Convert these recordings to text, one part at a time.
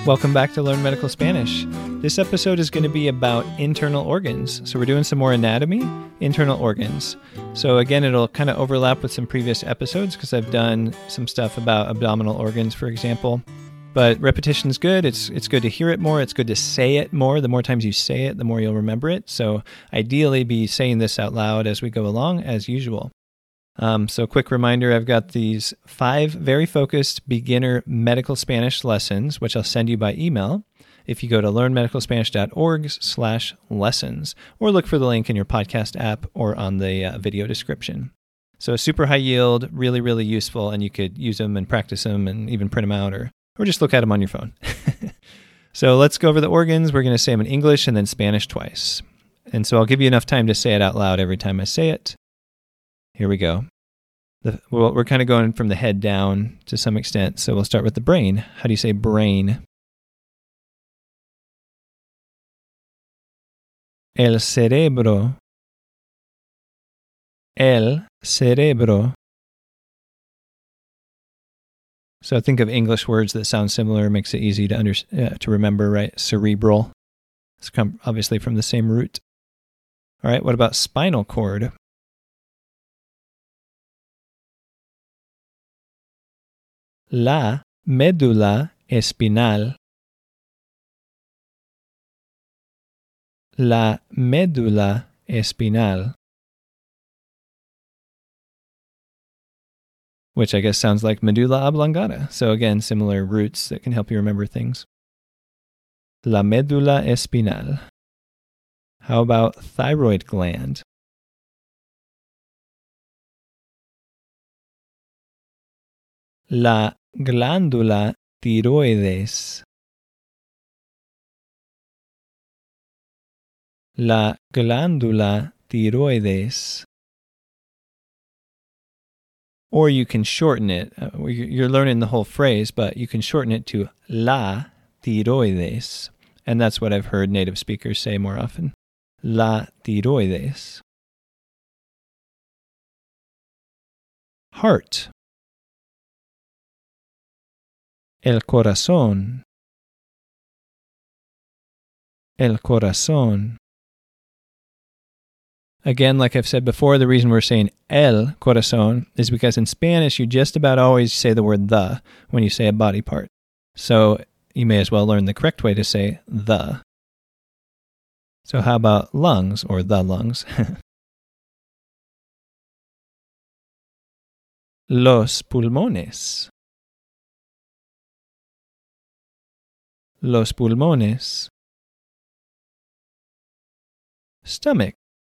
Welcome back to Learn Medical Spanish. This episode is going to be about internal organs. So we're doing some more anatomy, internal organs. So again, it'll kind of overlap with some previous episodes because I've done some stuff about abdominal organs, for example. But repetition is good. It's good to hear it more. It's good to say it more. The more times you say it, the more you'll remember it. So ideally be saying this out loud as we go along, as usual. So quick reminder, I've got these 5 very focused beginner medical Spanish lessons, which I'll send you by email if you go to learnmedicalspanish.org/lessons, or look for the link in your podcast app or on the video description. So super high yield, really, really useful, and you could use them and practice them and even print them out or just look at them on your phone. So let's go over the organs. We're going to say them in English and then Spanish twice. And so I'll give you enough time to say it out loud every time I say it. Here we go. We're kind of going from the head down to some extent, so we'll start with the brain. How do you say brain? El cerebro. El cerebro. So think of English words that sound similar, makes it easy to remember, right? Cerebral. It's come obviously from the same root. All right, what about spinal cord? La médula espinal. La médula espinal. Which I guess sounds like medulla oblongata. So again, similar roots that can help you remember things. La médula espinal. How about thyroid gland? La glándula tiroides. La glándula tiroides. Or you can shorten it. You're learning the whole phrase, but you can shorten it to la tiroides. And that's what I've heard native speakers say more often. La tiroides. Heart. El corazón. El corazón. Again, like I've said before, the reason we're saying el corazón is because in Spanish, you just about always say the word the when you say a body part. So you may as well learn the correct way to say the. So how about lungs or the lungs? Los pulmones. Los pulmones. Stomach.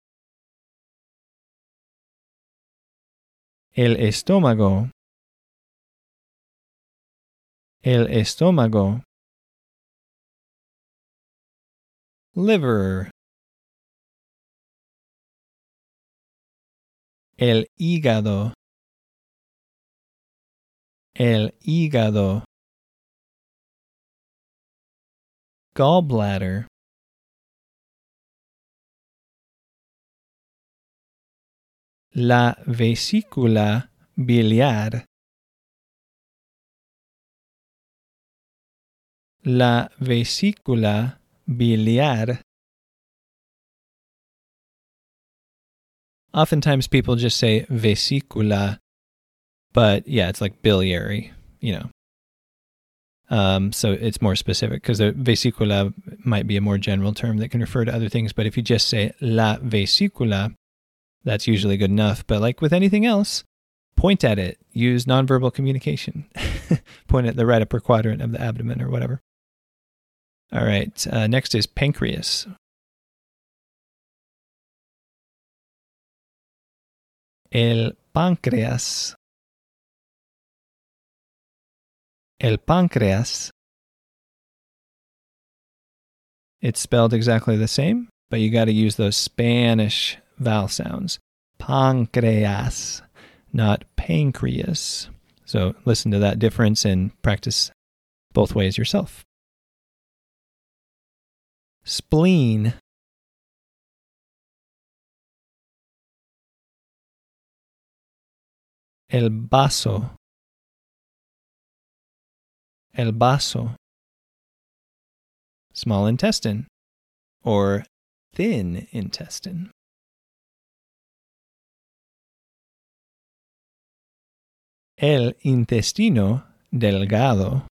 El estómago. El estómago. Liver. El hígado. El hígado. Gallbladder. La vesícula biliar. La vesícula biliar. Oftentimes people just say vesícula, but yeah, it's like biliary, So it's more specific because the vesícula might be a more general term that can refer to other things. But if you just say la vesícula, that's usually good enough. But like with anything else, point at it. Use nonverbal communication. Point at the right upper quadrant of the abdomen or whatever. All right. Next is pancreas. El páncreas. El páncreas. It's spelled exactly the same, but you got to use those Spanish vowel sounds. Páncreas, not pancreas. So listen to that difference and practice both ways yourself. Spleen. El vaso. El vaso. small intestine, or thin intestine. El intestino delgado.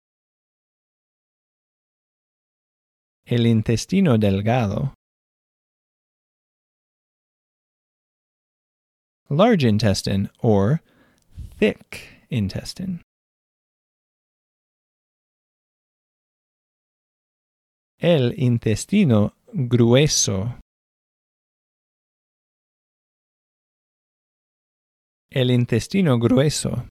El intestino delgado. Large intestine, or thick intestine. El intestino grueso. El intestino grueso.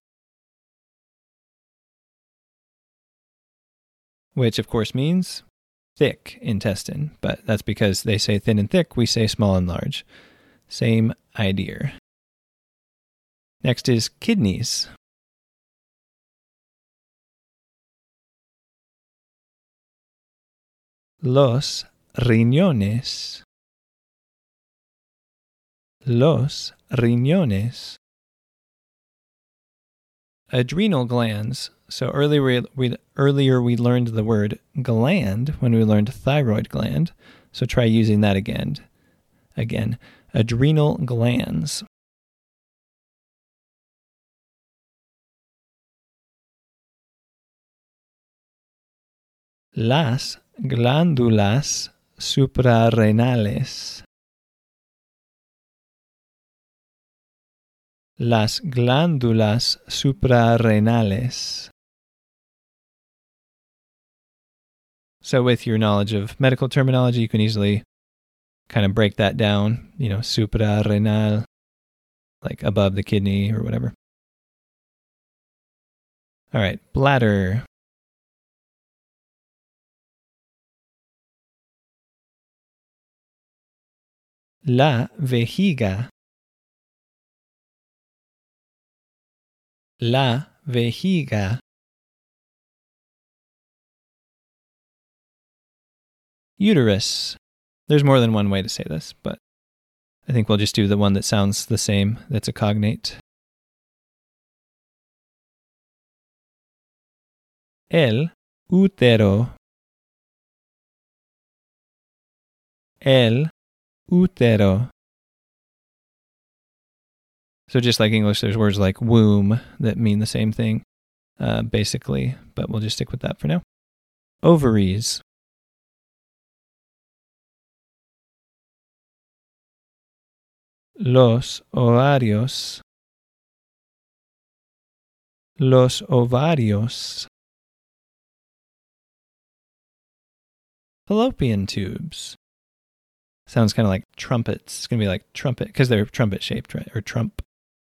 Which, of course, means thick intestine, but that's because they say thin and thick, we say small and large. Same idea. Next is kidneys. Los riñones. Los riñones. Adrenal glands. So earlier we learned the word gland when we learned thyroid gland. So try using that again. Adrenal glands. Las glándulas suprarrenales. Las glándulas suprarrenales. So with your knowledge of medical terminology, you can easily kind of break that down, suprarrenal, like above the kidney or whatever. All right, bladder. La vejiga. La vejiga. Uterus. There's more than one way to say this, but I think we'll just do the one that sounds the same, that's a cognate. El útero. El útero. So just like English, there's words like womb that mean the same thing, basically, but we'll just stick with that for now. Ovaries. Los ovarios. Los ovarios. Fallopian tubes. Sounds kind of like trumpets. It's going to be like trumpet, because they're trumpet shaped, right? Or trump.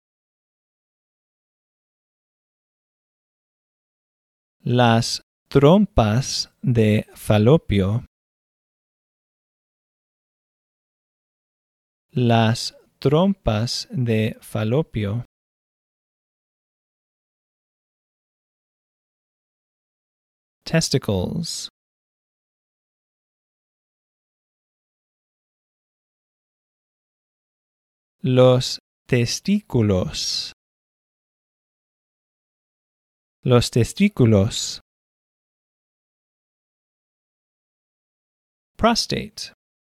Las trompas de falopio. Las trompas de falopio. Testicles. Los testículos. Los testículos. Prostate.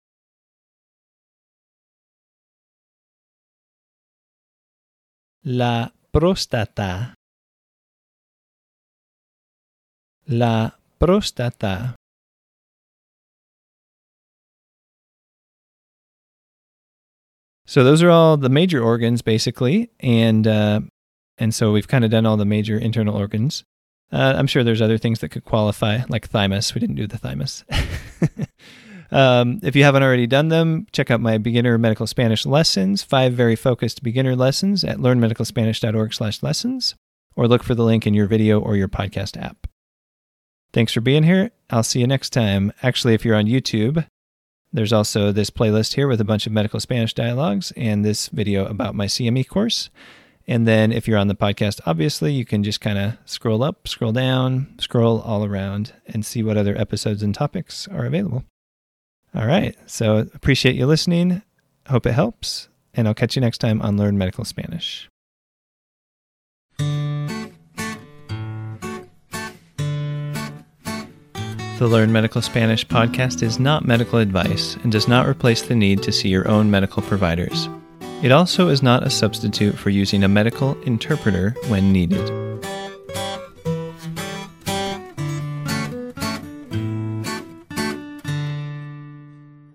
La próstata. La próstata. So those are all the major organs, basically, and so we've kind of done all the major internal organs. I'm sure there's other things that could qualify, like thymus. We didn't do the thymus. If you haven't already done them, check out my beginner medical Spanish lessons, 5 very focused beginner lessons at learnmedicalspanish.org/lessons, or look for the link in your video or your podcast app. Thanks for being here. I'll see you next time. Actually, if you're on YouTube, there's also this playlist here with a bunch of medical Spanish dialogues and this video about my CME course. And then if you're on the podcast, obviously, you can just kind of scroll up, scroll down, scroll all around and see what other episodes and topics are available. All right. So appreciate you listening. Hope it helps. And I'll catch you next time on Learn Medical Spanish. The Learn Medical Spanish podcast is not medical advice and does not replace the need to see your own medical providers. It also is not a substitute for using a medical interpreter when needed.